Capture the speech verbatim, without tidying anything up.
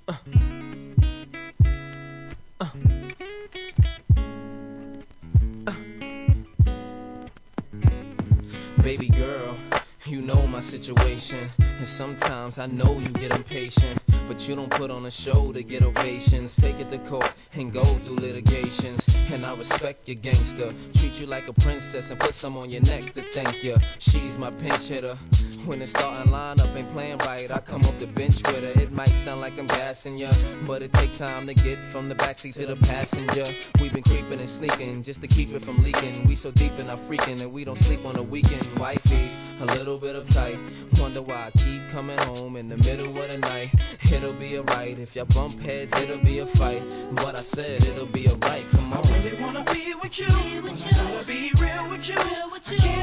Uh, uh, uh. Baby girl, you know my situation, and sometimes I know you get impatient, but you don't put on a show to get ovations. Take it to court and go through litigations, and I respect your gangster. Treat you like a princess and put some on your neck to thank you. She's my pinch hitter. When the starting lineup ain't playing right, I come off the bench with her. It might sound like I'm gassing ya, but it takes time to get from the backseat to the passenger. We've been creeping and sneaking just to keep it from leaking. We so deep in our freaking and we don't sleep on the weekend. Wifey's a little bit uptight. Wonder why I keep coming home in the middle of the night. It'll be alright. If y'all bump heads, it'll be a fight. But I said it'll be alright. Come on. I really wanna be with you. Be with you. I wanna be real with you. Real with you. I can't